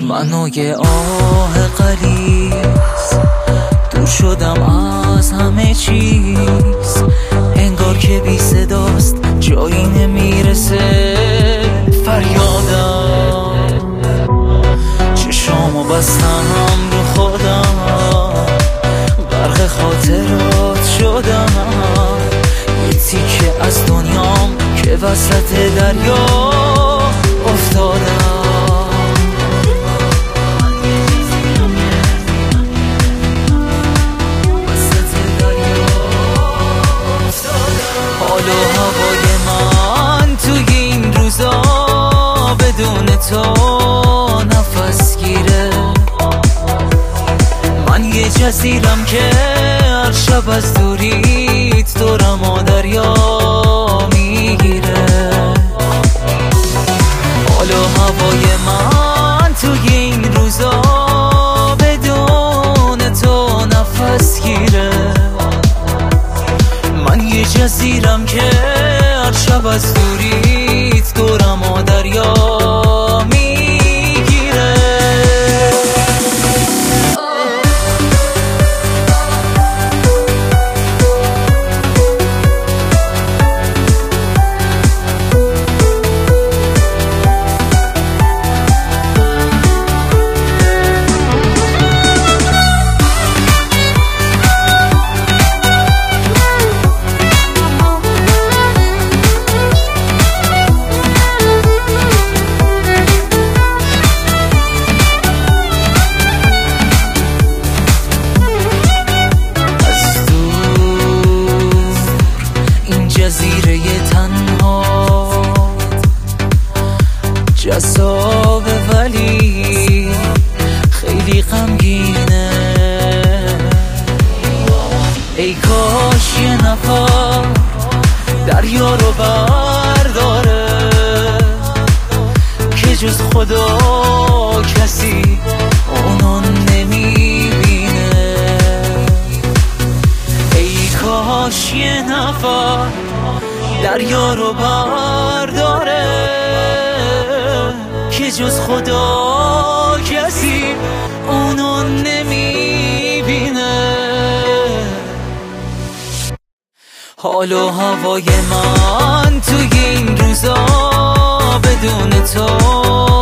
منو یه آه غلیظ دور شدم از همه چیز، انگار که بی صداست جایی نمیرسه فریادم. چشامو بستم رو خودم، غرق خاطرات شدم، یه تیکه از دنیام که وسط دریا افتادم. حال و هوای من توی این روزا بدون تو نفس گیره. من یه جزیرم که هر شب از دوریت دورم و دریا میگیره. حال و هوای من توی این روزا بدون تو نفس گیره. من یه جزیرم که هر شب از دوریت دورم و دریا میگیره. جزیره تنها جذابه ولی خیلی غمگینه. ای کاش یه نفر دریا رو برداره که جز خدا کسی اونو نمیبینه. ای کاش یه نفر دریا رو برداره که جز خدا کسی اونو نمیبینه. حال و هوای من توی این روزا بدون تو